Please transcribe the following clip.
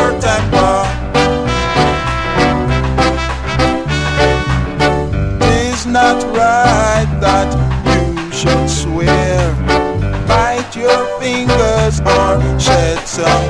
your temper. It's not right that you should swear, bite your fingers or shed some